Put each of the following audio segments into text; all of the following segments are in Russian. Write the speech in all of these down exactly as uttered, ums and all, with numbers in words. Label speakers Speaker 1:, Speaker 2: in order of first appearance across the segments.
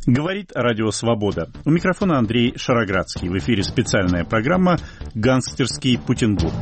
Speaker 1: Говорит Радио Свобода. У микрофона Андрей Шароградский. В эфире специальная программа «Гангстерский Путинбург».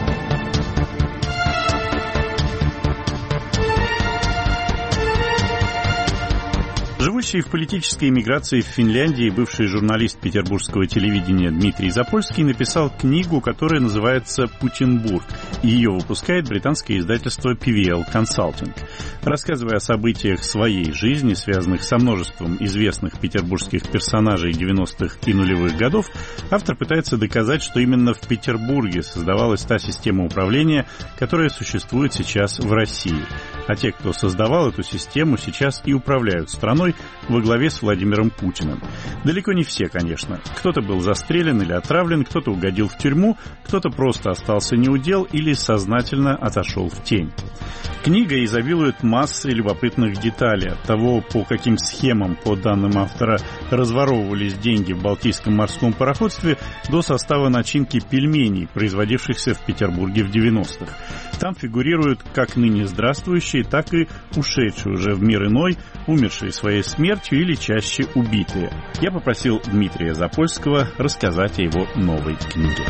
Speaker 1: Живущий в политической эмиграции в Финляндии бывший журналист петербургского телевидения Дмитрий Запольский написал книгу, которая называется «Путинбург». Ее выпускает британское издательство пи ви эл Consulting. Рассказывая о событиях своей жизни, связанных со множеством известных петербургских персонажей девяностых и нулевых годов, автор пытается доказать, что именно в Петербурге создавалась та система управления, которая существует сейчас в России. А те, кто создавал эту систему, сейчас и управляют страной во главе с Владимиром Путиным. Далеко не все, конечно. Кто-то был застрелен или отравлен, кто-то угодил в тюрьму, кто-то просто остался неудел или сознательно отошел в тень. Книга изобилует массой любопытных деталей от того, по каким схемам, по данным автора, разворовывались деньги в Балтийском морском пароходстве, до состава начинки пельменей, производившихся в Петербурге в девяностых. Там фигурируют как ныне здравствующие, так и ушедшие уже в мир иной, умершие своей смертью или чаще убитые. Я попросил Дмитрия Запольского рассказать о его новой книге.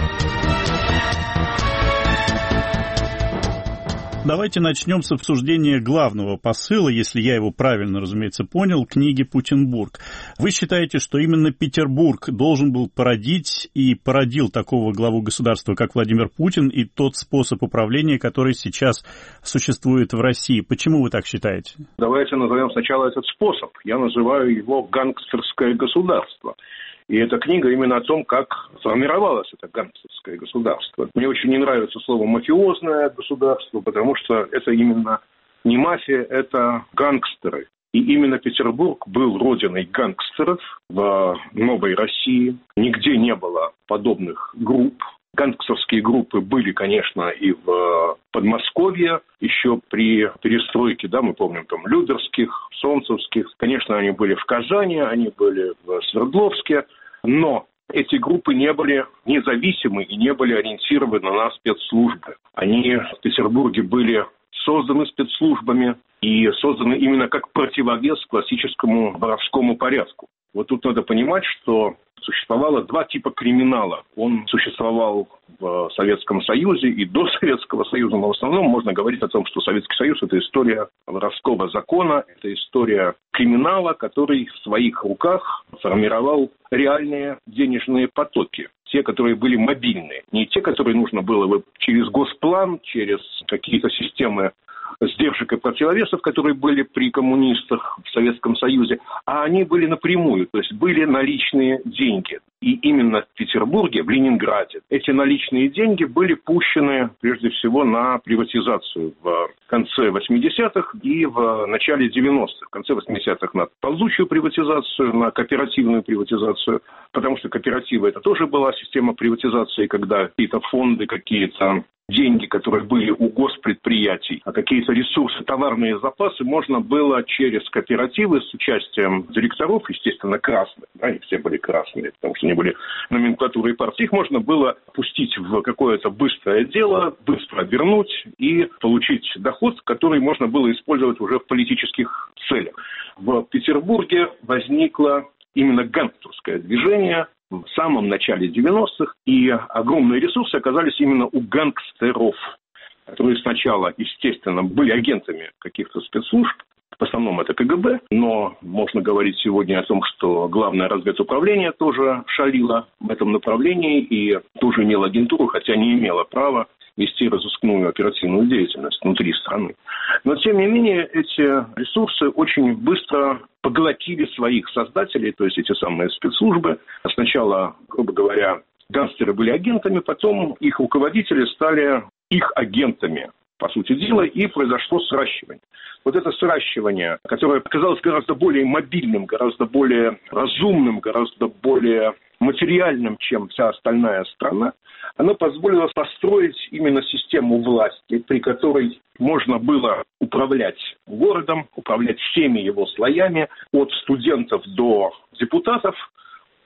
Speaker 1: Давайте начнем с обсуждения главного посыла, если я его правильно, разумеется, понял, книги «Путинбург». Вы считаете, что именно Петербург должен был породить и породил такого главу государства, как Владимир Путин, и тот способ управления, который сейчас существует в России? Почему вы так считаете?
Speaker 2: Давайте назовем сначала этот способ. Я называю его «гангстерское государство». И эта книга именно о том, как сформировалось это гангстерское государство. Мне очень не нравится слово «мафиозное государство», потому что это именно не мафия, это гангстеры. И именно Петербург был родиной гангстеров в новой России. Нигде не было подобных групп. Гангстерские группы были, конечно, и в Подмосковье, еще при перестройке, да, мы помним, там, Людерских, Солнцевских. Конечно, они были в Казани, они были в Свердловске, но эти группы не были независимы и не были ориентированы на спецслужбы. Они в Петербурге были созданы спецслужбами и созданы именно как противовес классическому воровскому порядку. Вот тут надо понимать, что существовало два типа криминала. Он существовал в Советском Союзе и до Советского Союза, но в основном можно говорить о том, что Советский Союз – это история воровского закона, это история криминала, который в своих руках формировал реальные денежные потоки. Те, которые были мобильные. Не те, которые нужно было через госплан, через какие-то системы сдержек и противовесов, которые были при коммунистах в Советском Союзе, а они были напрямую, то есть были наличные деньги. И именно в Петербурге, в Ленинграде, эти наличные деньги были пущены прежде всего на приватизацию в конце восьмидесятых и в начале девяностых. В конце восьмидесятых на ползучую приватизацию, на кооперативную приватизацию, потому что кооперативы это тоже была система приватизации, когда какие-то фонды, какие-то деньги, которые были у госпредприятий, а какие-то ресурсы, товарные запасы можно было через кооперативы с участием директоров, естественно, красных, да, они все были красные, потому что они были номенклатурой партии, их можно было пустить в какое-то быстрое дело, быстро вернуть и получить доход, который можно было использовать уже в политических целях. В Петербурге возникло именно гангстерское движение в самом начале девяностых, и огромные ресурсы оказались именно у гангстеров, которые сначала, естественно, были агентами каких-то спецслужб, в основном это ка гэ бэ, но можно говорить сегодня о том, что главное разведуправление тоже шалило в этом направлении и тоже имело агентуру, хотя не имело права вести разыскную оперативную деятельность внутри страны. Но, тем не менее, эти ресурсы очень быстро поглотили своих создателей, то есть эти самые спецслужбы. Сначала, грубо говоря, гангстеры были агентами, потом их руководители стали их агентами, по сути дела, и произошло сращивание. Вот это сращивание, которое оказалось гораздо более мобильным, гораздо более разумным, гораздо более материальным, чем вся остальная страна, оно позволило построить именно систему власти, при которой можно было управлять городом, управлять всеми его слоями, от студентов до депутатов,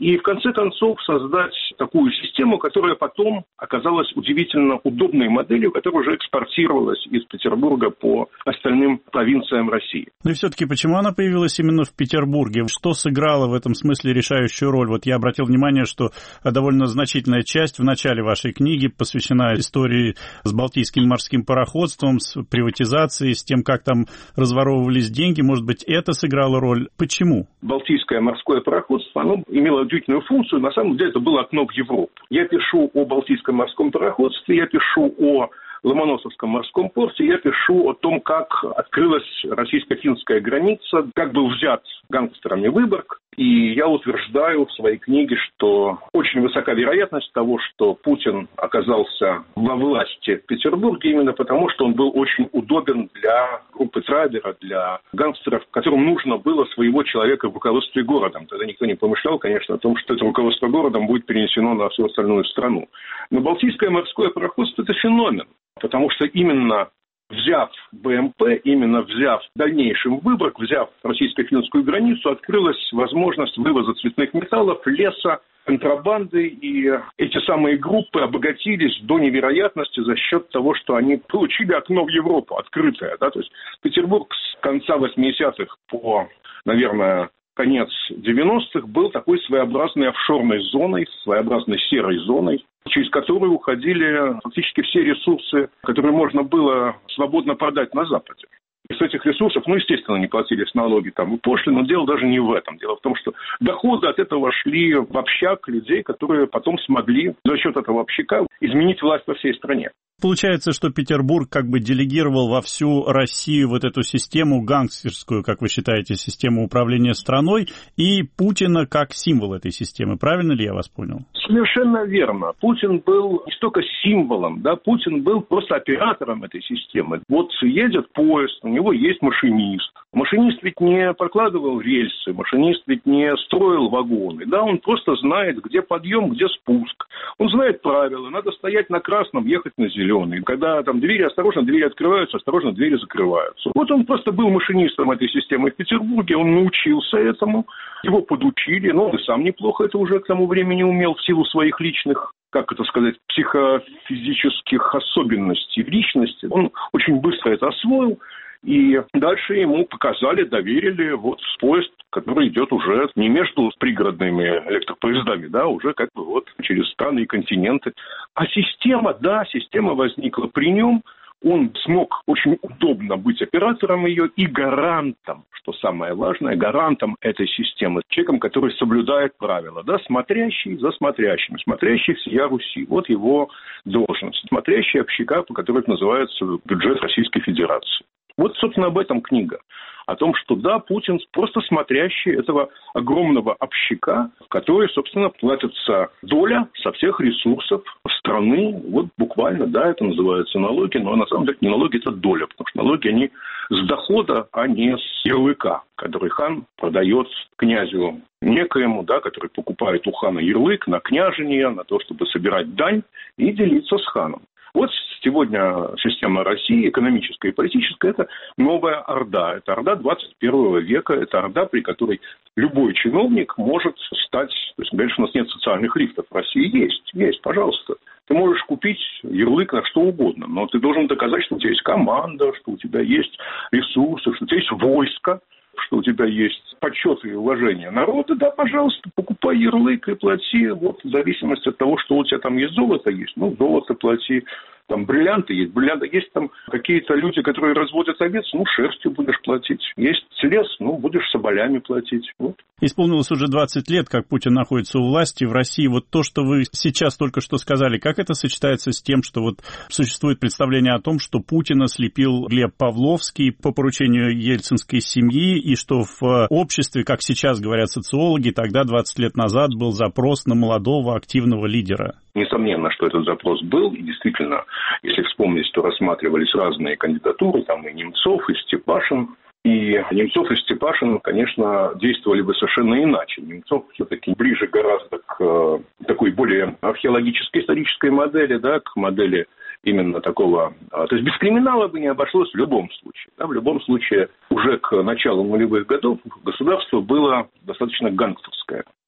Speaker 2: и в конце концов создать такую систему, которая потом оказалась удивительно удобной моделью, которая уже экспортировалась из Петербурга по остальным провинциям России.
Speaker 1: Ну и все-таки почему она появилась именно в Петербурге? Что сыграло в этом смысле решающую роль? Вот я обратил внимание, что довольно значительная часть в начале вашей книги посвящена истории с Балтийским морским пароходством, с приватизацией, с тем, как там разворовывались деньги. Может быть, это сыграло роль? Почему?
Speaker 2: Балтийское морское пароходство, оно имело удивительную функцию. На самом деле это было окно в Европу. Я пишу о Балтийском морском пароходстве, я пишу о Ломоносовском морском порте, я пишу о том, как открылась российско-финская граница, как был взят гангстерами Выборг. И я утверждаю в своей книге, что очень высока вероятность того, что Путин оказался во власти в Петербурге именно потому, что он был очень удобен для группы Трайбера, для гангстеров, которым нужно было своего человека в руководстве городом. Тогда никто не помышлял, конечно, о том, что это руководство городом будет перенесено на всю остальную страну. Но Балтийское морское пароходство – это феномен, потому что именно взяв БМП, именно взяв в дальнейшем Выборг, взяв российско-финскую границу, открылась возможность вывоза цветных металлов, леса, контрабанды, и эти самые группы обогатились до невероятности за счет того, что они получили окно в Европу, открытое. Да? То есть Петербург с конца восьмидесятых по, наверное, конец девяностых был такой своеобразной офшорной зоной, своеобразной серой зоной, через которую уходили фактически все ресурсы, которые можно было свободно продать на Западе. И с этих ресурсов, ну, естественно, не платились налоги там и пошлины, но дело даже не в этом. Дело в том, что доходы от этого шли в общак людей, которые потом смогли за счет этого общака изменить власть во всей стране.
Speaker 1: Получается, что Петербург как бы делегировал во всю Россию вот эту систему гангстерскую, как вы считаете, систему управления страной, и Путина как символ этой системы. Правильно ли я вас понял?
Speaker 2: Совершенно верно. Путин был не столько символом, да, Путин был просто оператором этой системы. Вот едет поезд, у него есть машинист. Машинист ведь не прокладывал рельсы, машинист ведь не строил вагоны, да, он просто знает, где подъем, где спуск. Он знает правила, надо стоять на красном, ехать на зеленый. Когда там двери, осторожно, двери открываются, осторожно, двери закрываются. Вот он просто был машинистом этой системы в Петербурге, он научился этому, его подучили, но он и сам неплохо это уже к тому времени умел в силу своих личных, как это сказать, психофизических особенностей в личности. Он очень быстро это освоил. И дальше ему показали, доверили вот поезд, который идет уже не между пригородными электропоездами, да, уже как бы вот через страны и континенты. А система, да, система возникла при нем. Он смог очень удобно быть оператором ее и гарантом, что самое важное, гарантом этой системы, человеком, который соблюдает правила, да, смотрящий за смотрящим, смотрящий всея Руси. Вот его должность. Смотрящий общака, по которой называется бюджет Российской Федерации. Вот, собственно, об этом книга. О том, что, да, Путин просто смотрящий этого огромного общака, в который, собственно, платится доля со всех ресурсов страны. Вот буквально, да, это называется налоги, но на самом деле не налоги, это доля, потому что налоги, они с дохода, а не с ярлыка, который хан продает князю некоему, да, который покупает у хана ярлык на княжение, на то, чтобы собирать дань и делиться с ханом. Вот сегодня система России, экономическая и политическая, это новая орда. Это орда двадцать первого века, это орда, при которой любой чиновник может стать... То есть, конечно, у нас нет социальных лифтов. В России есть, есть, пожалуйста. Ты можешь купить ярлык на что угодно, но ты должен доказать, что у тебя есть команда, что у тебя есть ресурсы, что у тебя есть войско, что у тебя есть почет и уважение народа, да, пожалуйста, покупай ярлык и плати, вот, в зависимости от того, что у тебя там есть золото, есть, ну, золото плати, там бриллианты есть, бриллианты есть, там какие-то люди, которые разводят овец, ну, шерстью будешь платить, есть лес, ну, будешь соболями платить, вот.
Speaker 1: Исполнилось уже двадцать лет, как Путин находится у власти в России. Вот то, что вы сейчас только что сказали, как это сочетается с тем, что вот существует представление о том, что Путина слепил Глеб Павловский по поручению ельцинской семьи, и что в обществе, как сейчас говорят социологи, тогда двадцать лет назад был запрос на молодого активного лидера?
Speaker 2: Несомненно, что этот запрос был, и действительно, если вспомнить, то рассматривались разные кандидатуры, там и Немцов, и Степашин. И Немцов и Степашин, конечно, действовали бы совершенно иначе. Немцов все-таки ближе гораздо к такой более археологической исторической модели, да, к модели именно такого... То есть без криминала бы не обошлось в любом случае. Да, в любом случае уже к началу нулевых годов государство было достаточно гангстерское.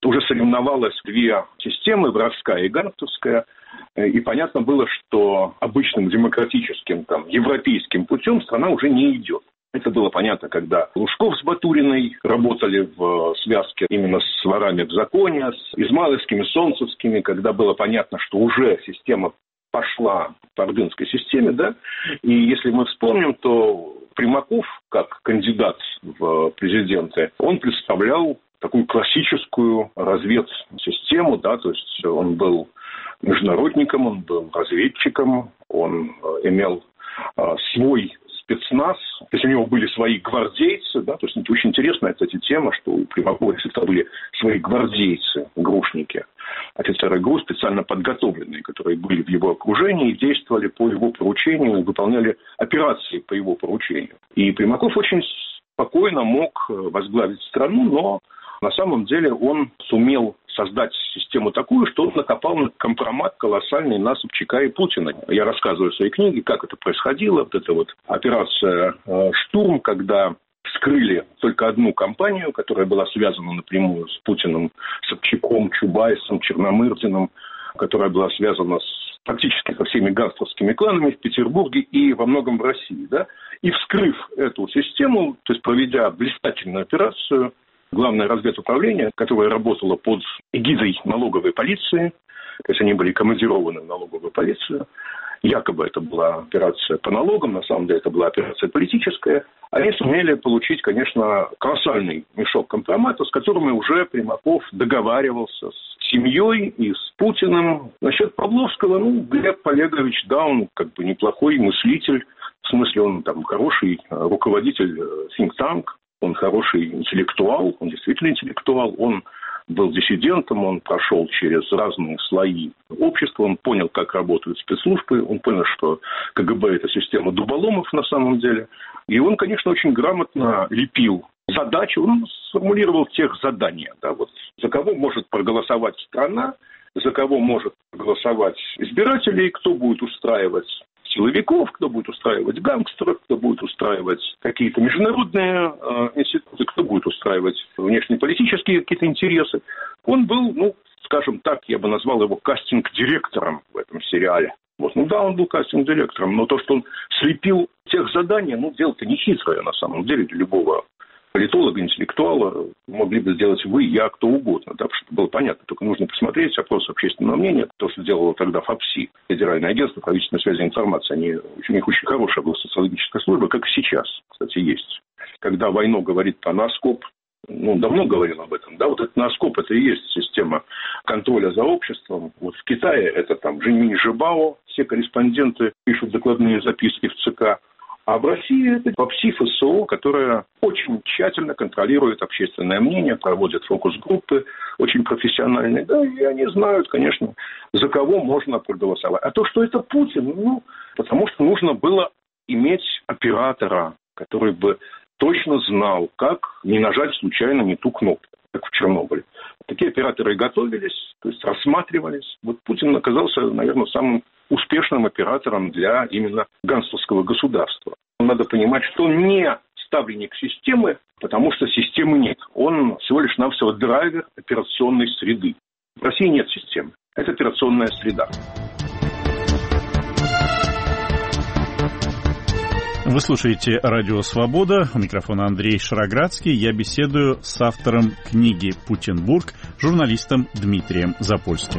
Speaker 2: уже соревновалось две системы, воровская и гангстерская. И понятно было, что обычным демократическим, там, европейским путем страна уже не идет. Это было понятно, когда Лужков с Батуриной работали в связке именно с ворами в законе, с измайловскими, солнцевскими, когда было понятно, что уже система пошла по ордынской системе, да. И если мы вспомним, то Примаков, как кандидат в президенты, он представлял такую классическую разведсистему, да, то есть он был международником, он был разведчиком, он имел а, свой спецназ, то есть у него были свои гвардейцы, да, то есть это очень интересная, кстати, тема, что у Примакова всегда были свои гвардейцы, грушники, офицеры ГРУ, специально подготовленные, которые были в его окружении и действовали по его поручению, выполняли операции по его поручению. И Примаков очень спокойно мог возглавить страну, но на самом деле он сумел создать систему такую, что он накопал на компромат колоссальный на Собчака и Путина. Я рассказываю в своей книге, как это происходило. Вот эта вот операция «Штурм», когда вскрыли только одну компанию, которая была связана напрямую с Путиным, Собчаком, Чубайсом, Черномырдиным, которая была связана с, практически со всеми гангстерскими кланами в Петербурге и во многом в России. Да? И вскрыв эту систему, то есть проведя блистательную операцию, Главное разведуправление, которое работало под эгидой налоговой полиции, то есть они были командированы в налоговую полицию, якобы это была операция по налогам, на самом деле это была операция политическая, они сумели получить, конечно, колоссальный мешок компромата, с которым уже Примаков договаривался с семьей и с Путиным. Насчет Павловского, ну, Глеб Олегович, да, он как бы неплохой мыслитель, в смысле он там хороший руководитель think tank. Он хороший интеллектуал, он действительно интеллектуал, он был диссидентом, он прошел через разные слои общества, он понял, как работают спецслужбы, он понял, что КГБ – это система дуболомов на самом деле. И он, конечно, очень грамотно лепил задачи, он сформулировал тех задания, да, вот, за кого может проголосовать страна, за кого может проголосовать избиратели, кто будет устраивать силовиков, кто будет устраивать гангстеров, кто будет устраивать какие-то международные э, институты, кто будет устраивать внешнеполитические какие-то интересы. Он был, ну, скажем так, я бы назвал его кастинг-директором в этом сериале. Вот. Ну да, он был кастинг-директором, но то, что он слепил тех заданий, ну, дело-то не хитрое на самом деле для любого политолога, интеллектуала, могли бы сделать вы, я, кто угодно, да, потому что было понятно, только нужно посмотреть опрос общественного мнения, то, что делало тогда ФАПСИ, Федеральное агентство правительственной связи и информации, они, у них очень хорошая была социологическая служба, как и сейчас, кстати, есть. Когда Войно говорит про НАСКОП, ну, давно говорил об этом, да, вот этот НАСКОП, это и есть система контроля за обществом. Вот в Китае это там Жинминь Жибао, все корреспонденты пишут докладные записки в ЦК. А в России это ФАПСИ, ФСО, которая очень тщательно контролирует общественное мнение, проводит фокус-группы очень профессиональные. Да, и они знают, конечно, за кого можно проголосовать. А то, что это Путин, ну, потому что нужно было иметь оператора, который бы точно знал, как не нажать случайно не ту кнопку, как в Чернобыле. Такие операторы и готовились, то есть рассматривались. Вот Путин оказался, наверное, самым успешным оператором для именно гангстерского государства. Надо понимать, что он не ставленник системы, потому что системы нет. Он всего лишь навсего драйвер операционной среды. В России нет системы. Это операционная среда.
Speaker 1: Вы слушаете «Радио Свобода». У микрофона Андрей Шароградский. Я беседую с автором книги «Путинбург», журналистом Дмитрием Запольским.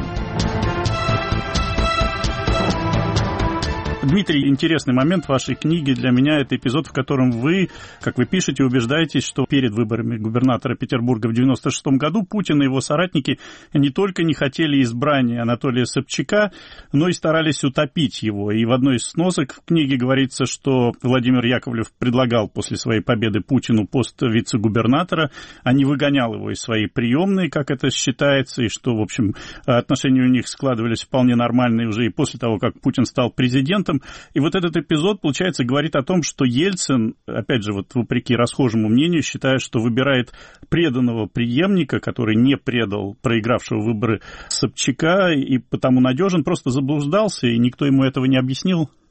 Speaker 1: Дмитрий, интересный момент в вашей книге для меня – это эпизод, в котором вы, как вы пишете, убеждаетесь, что перед выборами губернатора Петербурга в девяносто шестом году Путин и его соратники не только не хотели избрания Анатолия Собчака, но и старались утопить его. И в одной из сносок в книге говорится, что Владимир Яковлев предлагал после своей победы Путину пост вице-губернатора, а не выгонял его из своей приемной, как это считается, и что, в общем, отношения у них складывались вполне нормальные уже и после того, как Путин стал президентом. И вот этот эпизод, получается, говорит о том, что Ельцин, опять же, вот вопреки расхожему мнению, считает, что выбирает преданного преемника, который не предал проигравшего выборы Собчака и потому надежен, просто заблуждался, и никто ему этого не объяснил.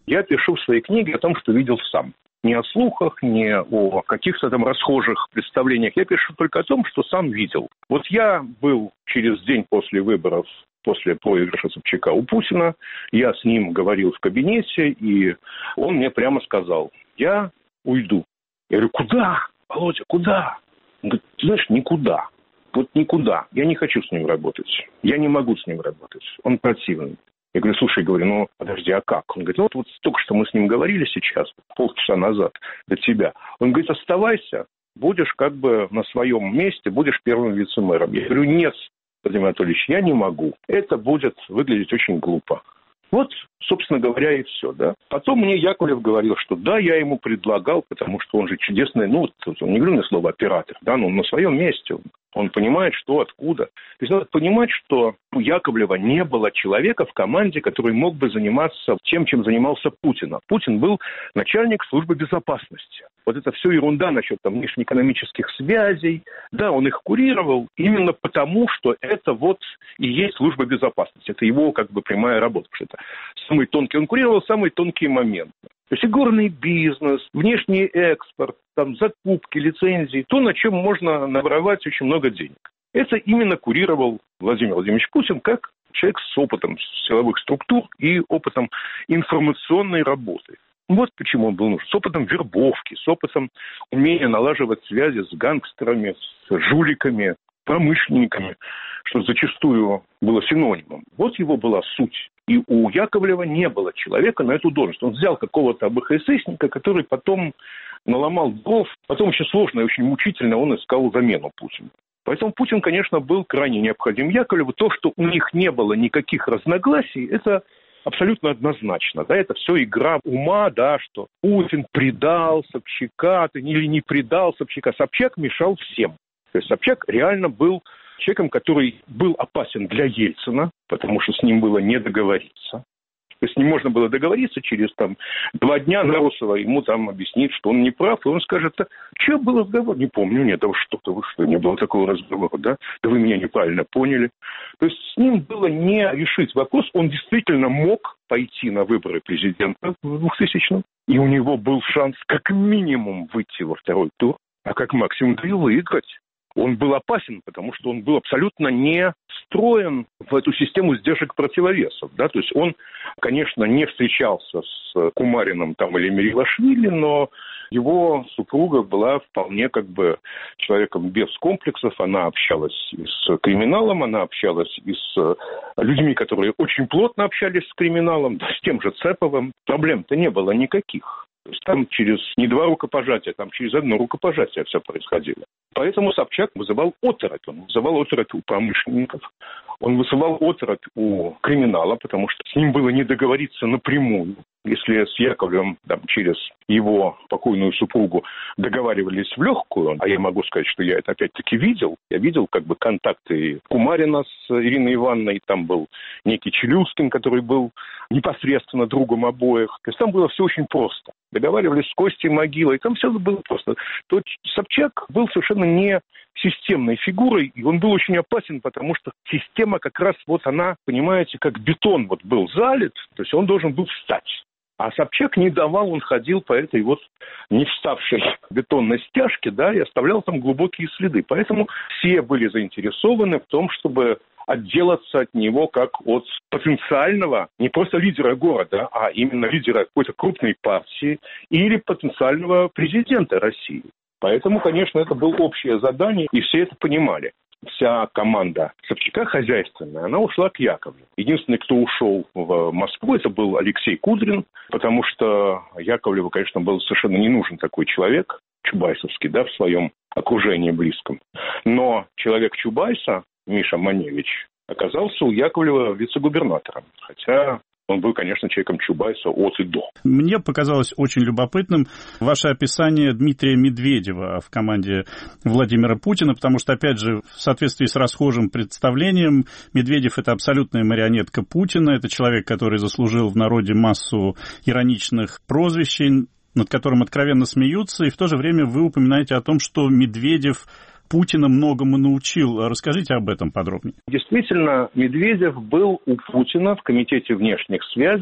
Speaker 2: я пишу в своей книге о том, что видел сам. Не о слухах, не о каких-то там расхожих представлениях. Я пишу только о том, что сам видел. Вот я был через день после выборов, после проигрыша Собчака у Путина. Я с ним говорил в кабинете, и он мне прямо сказал: я уйду. Я говорю: куда, Володя, куда? Он говорит: ты знаешь, никуда. Вот никуда. Я не хочу с ним работать. Я не могу с ним работать. Он противный. Я говорю: слушай, говорю, ну, подожди, а как? Он говорит: ну, вот, вот только что мы с ним говорили сейчас, полчаса назад, до тебя. Он говорит: оставайся, будешь как бы на своем месте, будешь первым вице-мэром. Я говорю: нет, Владимир Анатольевич, я не могу. Это будет выглядеть очень глупо. Вот, собственно говоря, и все, да. Потом мне Яковлев говорил, что да, я ему предлагал, потому что он же чудесный, ну, вот, не говорю на слово оператор, да, но он на своем месте, он, он понимает, что, откуда. То есть надо понимать, что у Яковлева не было человека в команде, который мог бы заниматься тем, чем занимался Путин. А Путин был начальник службы безопасности. Вот это все ерунда насчет там внешнеэкономических связей. Да, он их курировал именно потому, что это вот и есть служба безопасности. Это его как бы прямая работа. Потому что это самый тонкий, он курировал самые тонкие моменты. То есть игорный бизнес, внешний экспорт, там, закупки, лицензии, то, на чем можно наворовать очень много денег. Это именно курировал Владимир Владимирович Путин как человек с опытом силовых структур и опытом информационной работы. Вот почему он был нужен. С опытом вербовки, с опытом умения налаживать связи с гангстерами, с жуликами, промышленниками, что зачастую было синонимом. Вот его была суть. И у Яковлева не было человека на эту должность. Он взял какого-то АБХССника, который потом наломал дров. Потом очень сложно и очень мучительно он искал замену Путину. Поэтому Путин, конечно, был крайне необходим Яковлеву. То, что у них не было никаких разногласий, это абсолютно однозначно. Да, это все игра ума, да, что Путин предал Собчака или не предал Собчака. Собчак мешал всем. То есть Собчак реально был человеком, который был опасен для Ельцина, потому что с ним было не договориться. То есть не можно было договориться, через там, два дня Нарусова ему там объяснить, что он не прав, и он скажет: да, что был разговор? Не помню, нет, да что-то, вы что, не было такого разговора, да? Да вы меня неправильно поняли. То есть с ним было не решить вопрос, он действительно мог пойти на выборы президента в двухтысячном, и у него был шанс как минимум выйти во второй тур, а как максимум да и выиграть. Он был опасен, потому что он был абсолютно не встроен в эту систему сдержек противовесов. Да? То есть он, конечно, не встречался с Кумариным там, или Мерилашвили, но его супруга была вполне как бы человеком без комплексов. Она общалась и с криминалом, она общалась и с людьми, которые очень плотно общались с криминалом, да, с тем же Цеповым. Проблем-то не было никаких. То есть там через не два рукопожатия, там через одно рукопожатие все происходило. Поэтому Собчак вызывал оторопь. Он вызывал оторопь у промышленников, он вызывал оторопь у криминала, потому что с ним было не договориться напрямую. Если с Яковлевым там, через его покойную супругу договаривались в легкую, а я могу сказать, что я это опять-таки видел, я видел как бы контакты Кумарина с Ириной Ивановной, там был некий Челюскин, который был непосредственно другом обоих. То есть там было все очень просто. Договаривались с Костей Могилой, там все было просто. То Собчак был совершенно не системной фигурой, и он был очень опасен, потому что система как раз вот она, понимаете, как бетон вот был залит, то есть он должен был встать. А Собчак не давал, он ходил по этой вот не вставшей бетонной стяжке, да, и оставлял там глубокие следы. Поэтому все были заинтересованы в том, чтобы отделаться от него как от потенциального, не просто лидера города, а именно лидера какой-то крупной партии или потенциального президента России. Поэтому, конечно, это было общее задание, и все это понимали. Вся команда Собчака хозяйственная, она ушла к Яковлеву. Единственный, кто ушел в Москву, это был Алексей Кудрин, потому что Яковлеву, конечно, был совершенно не нужен такой человек, чубайсовский, да, в своем окружении близком. Но человек Чубайса, Миша Маневич, оказался у Яковлева вице-губернатором, хотя он был, конечно, человеком Чубайса от и до.
Speaker 1: Мне показалось очень любопытным ваше описание Дмитрия Медведева в команде Владимира Путина, потому что, опять же, в соответствии с расхожим представлением, Медведев — это абсолютная марионетка Путина, это человек, который заслужил в народе массу ироничных прозвищей, над которым откровенно смеются, и в то же время вы упоминаете о том, что Медведев Путина многому научил. Расскажите об этом подробнее.
Speaker 2: Действительно, Медведев был у Путина в Комитете внешних связей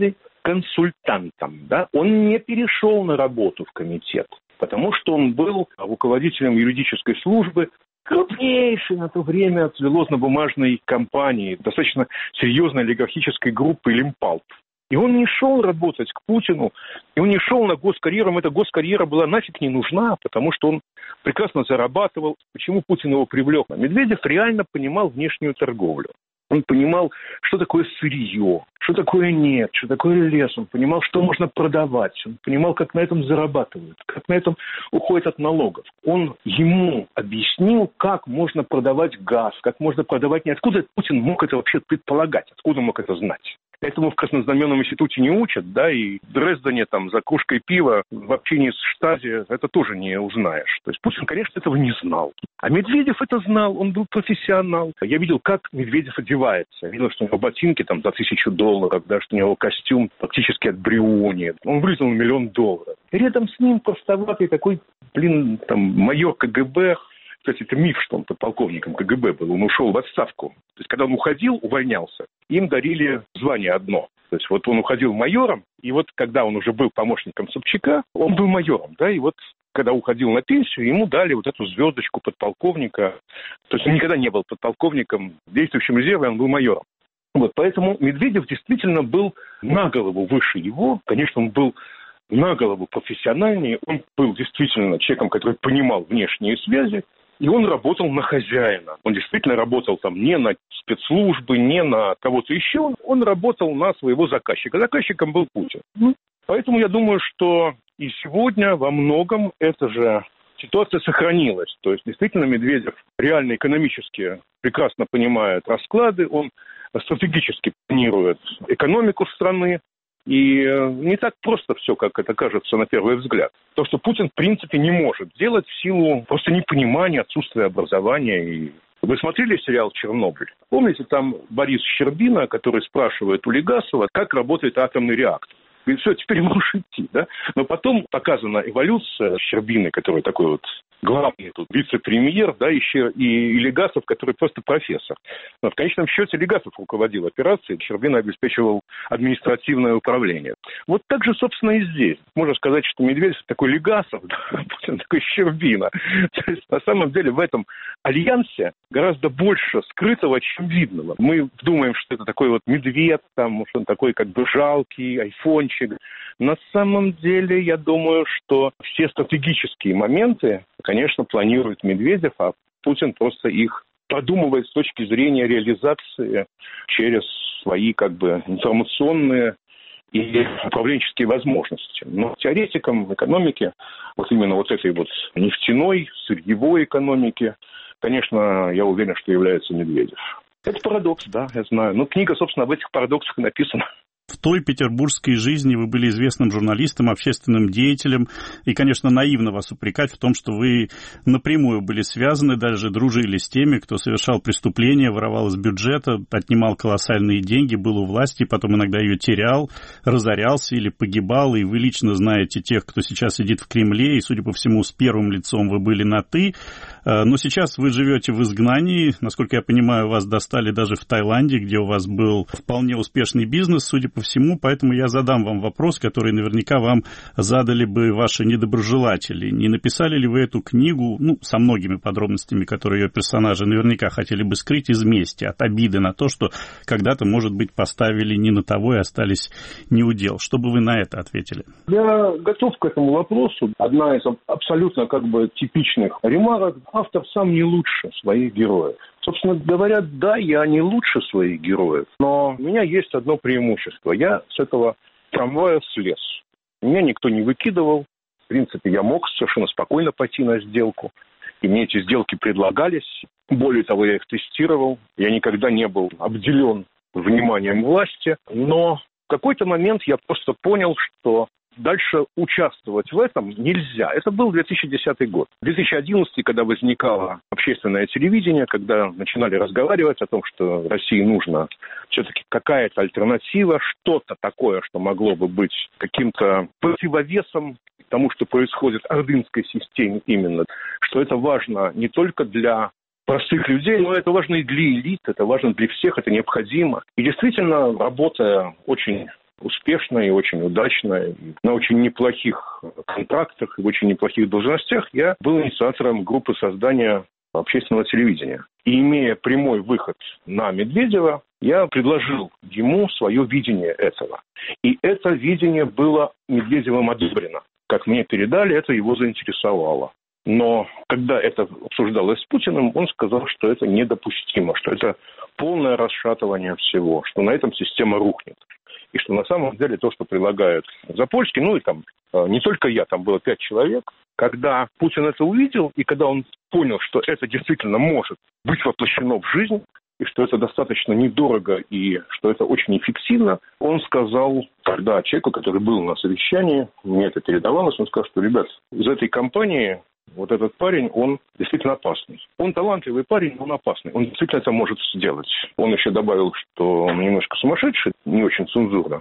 Speaker 2: консультантом. Да? Он не перешел на работу в комитет, потому что он был руководителем юридической службы крупнейшей на то время целлюлозно-бумажной компании, достаточно серьезной олигархической группы «Лимпалт». И он не шел работать к Путину, и он не шел на госкарьеру, ему эта госкарьера была нафиг не нужна, потому что он прекрасно зарабатывал. Почему Путин его привлек? Медведев реально понимал внешнюю торговлю. Он понимал, что такое сырье, что такое нефть, что такое лес. Он понимал, что можно продавать. Он понимал, как на этом зарабатывают, как на этом уходят от налогов. Он ему объяснил, как можно продавать газ, как можно продавать нефть. Откуда Путин мог это вообще предполагать? Откуда мог это знать? Этому в Краснознаменном институте не учат, да, и в Дрездене там за кружкой пива в общении с Штази это тоже не узнаешь. То есть Путин, конечно, этого не знал. А Медведев это знал, он был профессионал. Я видел, как Медведев одевается. Я видел, что у него ботинки там за тысячу долларов, да, что у него костюм фактически от Бриони. Он выглядел на миллион долларов. И рядом с ним простоватый такой, блин, там, майор КГБ. Кстати, это миф, что он подполковником КГБ был. Он ушел в отставку. То есть, когда он уходил, увольнялся, им дарили звание одно. То есть, вот он уходил майором, и вот когда он уже был помощником Собчака, он был майором, да, и вот когда уходил на пенсию, ему дали вот эту звездочку подполковника. То есть, он никогда не был подполковником в действующем резерве, он был майором. Вот, поэтому Медведев действительно был на голову выше его. Конечно, он был на голову профессиональнее. Он был действительно человеком, который понимал внешние связи. И он работал на хозяина. Он действительно работал там не на спецслужбы, не на кого-то еще. Он работал на своего заказчика. Заказчиком был Путин. Поэтому я думаю, что и сегодня во многом эта же ситуация сохранилась. То есть действительно Медведев реально экономически прекрасно понимает расклады. Он стратегически планирует экономику страны. И не так просто все, как это кажется на первый взгляд. То, что Путин, в принципе, не может делать в силу просто непонимания, отсутствия образования. И... Вы смотрели сериал «Чернобыль»? Помните, там Борис Щербина, который спрашивает у Легасова, как работает атомный реактор. Говорит, все, теперь можешь идти, да? Но потом показана эволюция Щербины, который такой вот главный тут вице-премьер, да, еще и, и Легасов, который просто профессор. Но в конечном счете Легасов руководил операцией, Щербина обеспечивал административное управление. Вот так же, собственно, и здесь. Можно сказать, что Медведев такой Легасов, да, Путин такой Щербина. То есть, на самом деле, в этом альянсе гораздо больше скрытого, чем видного. Мы думаем, что это такой вот медведь, там, что он такой как бы жалкий, айфончик. На самом деле, я думаю, что все стратегические моменты, конечно, планирует Медведев, а Путин просто их продумывает с точки зрения реализации через свои как бы информационные и управленческие возможности. Но теоретиком экономики, вот именно вот этой вот нефтяной, сырьевой экономики, конечно, я уверен, что является Медведев. Это парадокс, да, я знаю. Но книга, собственно, об этих парадоксах и написана.
Speaker 1: В той петербургской жизни вы были известным журналистом, общественным деятелем, и, конечно, наивно вас упрекать в том, что вы напрямую были связаны, даже дружили с теми, кто совершал преступления, воровал из бюджета, отнимал колоссальные деньги, был у власти, потом иногда ее терял, разорялся или погибал, и вы лично знаете тех, кто сейчас сидит в Кремле, и, судя по всему, с первым лицом вы были на «ты». Но сейчас вы живете в изгнании, насколько я понимаю, вас достали даже в Таиланде, где у вас был вполне успешный бизнес, судя по всему, поэтому я задам вам вопрос, который наверняка вам задали бы ваши недоброжелатели. Не написали ли вы эту книгу, ну, со многими подробностями, которые ее персонажи наверняка хотели бы скрыть из мести, от обиды на то, что когда-то, может быть, поставили не на того и остались неудел? Что бы вы на это ответили?
Speaker 2: Я готов к этому вопросу. Одна из абсолютно как бы типичных ремарок. Автор сам не лучше своих героев. Собственно говоря, да, я не лучше своих героев, но у меня есть одно преимущество. Я с этого трамвая слез. Меня никто не выкидывал. В принципе, я мог совершенно спокойно пойти на сделку. И мне эти сделки предлагались. Более того, я их тестировал. Я никогда не был обделен вниманием власти. Но в какой-то момент я просто понял, что дальше участвовать в этом нельзя. Это был две тысячи десятый год. две тысячи одиннадцатый, когда возникало общественное телевидение, когда начинали разговаривать о том, что России нужна все-таки какая-то альтернатива, что-то такое, что могло бы быть каким-то противовесом тому, что происходит в ордынской системе именно, что это важно не только для простых людей, но это важно и для элит, это важно для всех, это необходимо. И действительно, работая очень успешно и очень удачно, и на очень неплохих контрактах и в очень неплохих должностях, я был инициатором группы создания общественного телевидения. И имея прямой выход на Медведева, я предложил ему свое видение этого. И это видение было Медведевым одобрено. Как мне передали, это его заинтересовало. Но когда это обсуждалось с Путиным, он сказал, что это недопустимо, что это полное расшатывание всего, что на этом система рухнет. И что на самом деле то, что предлагает Запольский, ну и там не только я, там было пять человек, когда Путин это увидел, и когда он понял, что это действительно может быть воплощено в жизнь, и что это достаточно недорого, и что это очень эффективно, он сказал тогда человеку, который был на совещании, мне это передавалось, он сказал, что, ребят, из этой компании вот этот парень, он действительно опасный. Он талантливый парень, но он опасный. Он действительно это может сделать. Он еще добавил, что он немножко сумасшедший, не очень цензурно.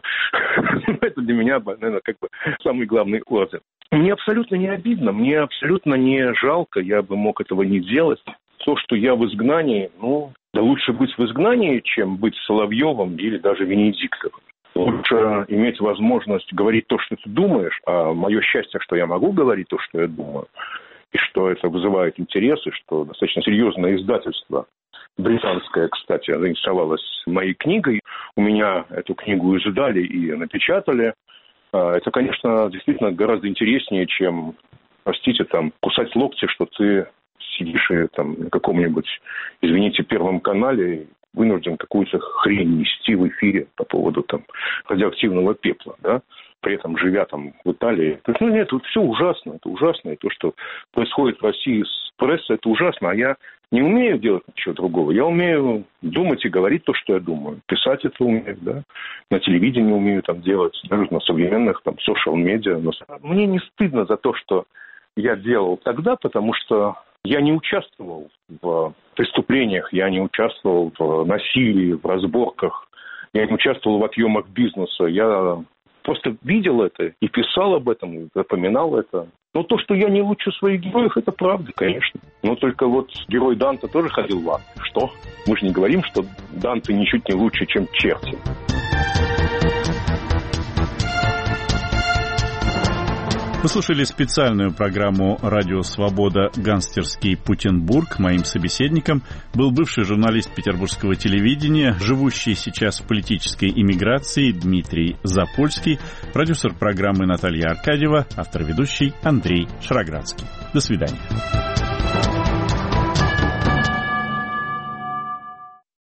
Speaker 2: Это для меня, наверное, как бы самый главный отзыв. Мне абсолютно не обидно, мне абсолютно не жалко, я бы мог этого не делать. То, что я в изгнании, ну, да лучше быть в изгнании, чем быть Соловьевым или даже Венедиктовым. Лучше иметь возможность говорить то, что ты думаешь, а мое счастье, что я могу говорить то, что я думаю, и что это вызывает интерес, и что достаточно серьезное издательство, британское, кстати, заинтересовалось моей книгой. У меня эту книгу издали и напечатали. Это, конечно, действительно гораздо интереснее, чем, простите, там, кусать локти, что ты сидишь и, там, на каком-нибудь, извините, Первом канале, вынужден какую-то хрень нести в эфире по поводу там радиоактивного пепла, да, при этом живя там в Италии. То есть, ну нет, это все ужасно, это ужасно, и то, что происходит в России с прессой, это ужасно, а я не умею делать ничего другого, я умею думать и говорить то, что я думаю, писать это умею, да, на телевидении умею там делать, даже на современных там социал-медиа. Мне не стыдно за то, что я делал тогда, потому что я не участвовал в преступлениях, я не участвовал в насилии, в разборках, я не участвовал в отъемах бизнеса. Я просто видел это и писал об этом, и запоминал это. Но то, что я не лучше своих героев, это правда, конечно. Но только вот герой Данте тоже ходил в ад. Что? Мы же не говорим, что Данте ничуть не лучше, чем Черчилль.
Speaker 1: Вы слушали специальную программу «Радио Свобода. Гангстерский Путинбург». Моим собеседником был бывший журналист петербургского телевидения, живущий сейчас в политической эмиграции Дмитрий Запольский, продюсер программы Наталья Аркадьева, автор-ведущий Андрей Шароградский. До свидания.